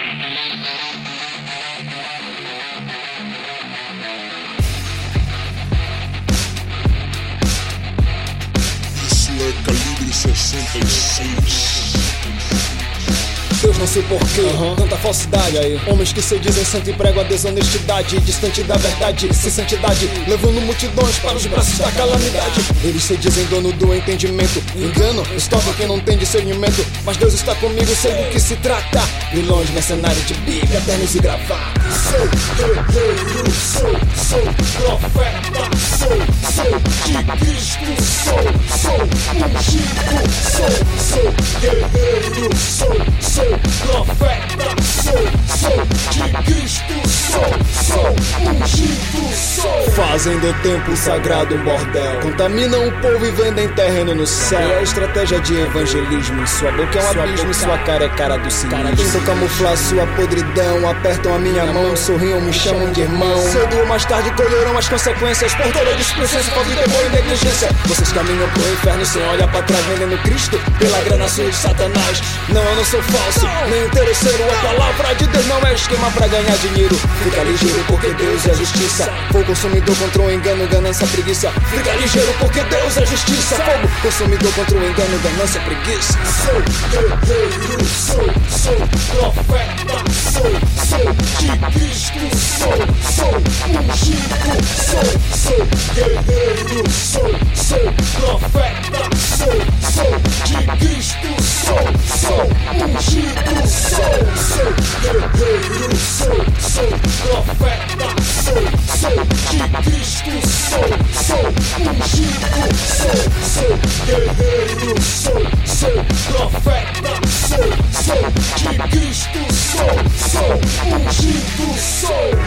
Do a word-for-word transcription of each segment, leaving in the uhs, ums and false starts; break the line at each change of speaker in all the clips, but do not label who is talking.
Isso é calibre sessenta e seis.
Deus não sei porquê, uhum. tanta falsidade aí. Homens que se dizem santo e pregam a desonestidade, distante da verdade, sem santidade, levando multidões para os braços da calamidade. Eles se dizem dono do entendimento, engano, estorva quem não tem discernimento. Mas Deus está comigo, sei do que se trata. Vilões, mercenários de Bíblia, ternos e gravata. Sou guerreiro, sou, sou profeta, sou, sou de Cristo, sou, sou ungido, sou, sou guerreiro, sou, sou profeta, sou, sou de Cristo, sou, sou ungido, sou. Fazem do templo sagrado um bordel, contaminam o povo e vendem terreno no céu. É a estratégia de evangelismo, sua boca é um sua abismo e sua cara é cara do sinistro. Tentam camuflar sua podridão, apertam a minha mão, sorriam, me chamam de irmão. Cedo ou mais tarde colherão as consequências por toda displicência, falta de temor e negligência. Vocês caminham pro inferno sem olhar pra trás, vendendo Cristo pela grana suja de Satanás. Não, eu não sou falso, nem interesseiro. A palavra de Deus não é esquema pra ganhar dinheiro. Fica ligeiro porque Deus é justiça. Fogo consumidor contra o engano, ganância, preguiça. Fica ligeiro porque Deus é justiça. Fogo consumidor contra o engano, ganância, preguiça. Sou guerreiro, sou, sou profeta, sou, sou de Cristo, sou, sou ungido, sou, sou guerreiro, sou, sou profeta, sou, sou de Cristo, sou, sou ungido, sou, sou guerreiro, sou, sou profeta, sou, sou de Cristo, sou, sou ungido, sou, sou guerreiro, sou, sou profeta, sou, sou de Cristo, sou, sou ungido, sou.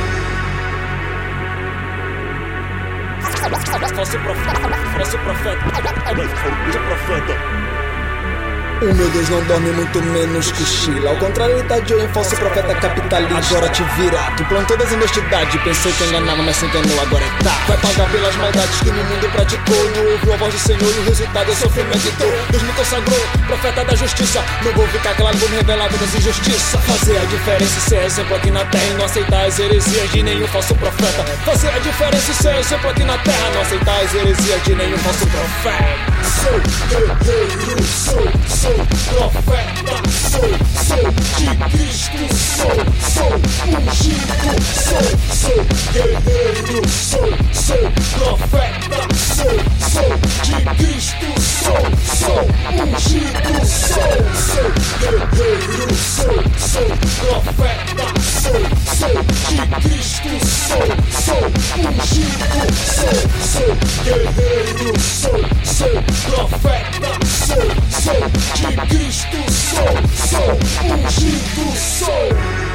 Falso profeta, falso profeta, falso profeta. O meu Deus não dorme, muito menos cochila. Ao contrário, ele tá de olho em falso profeta capitalista. Agora te vira, tu plantou desonestidade. Pensei que enganava, mas se enganou, agora é tá. Vai pagar pelas maldades que no mundo praticou. Não ouviu a voz do Senhor e o resultado é sofrimento e dor. Deus me consagrou, profeta da justiça. Não vou ficar calado, vou me revelar todas as injustiças. Fazer a diferença e ser exemplo aqui na terra e não aceitar as heresias de nenhum falso profeta. Fazer a diferença e ser exemplo aqui na terra, não aceitar as heresias de nenhum falso profeta. Sou guerreiro, sou, sou profeta, sou, sou de Cristo, sou, sou ungido, sou, sou guerreiro, sou, sou profeta, sou, sou de Cristo, sou, sou ungido, sou, sou guerreiro, sou, sou profeta, sou, sou de Cristo, sou, sou ungido, sou, sou guerreiro, sou, sou profeta, sou, sou de Cristo, sou, sou ungido, sou.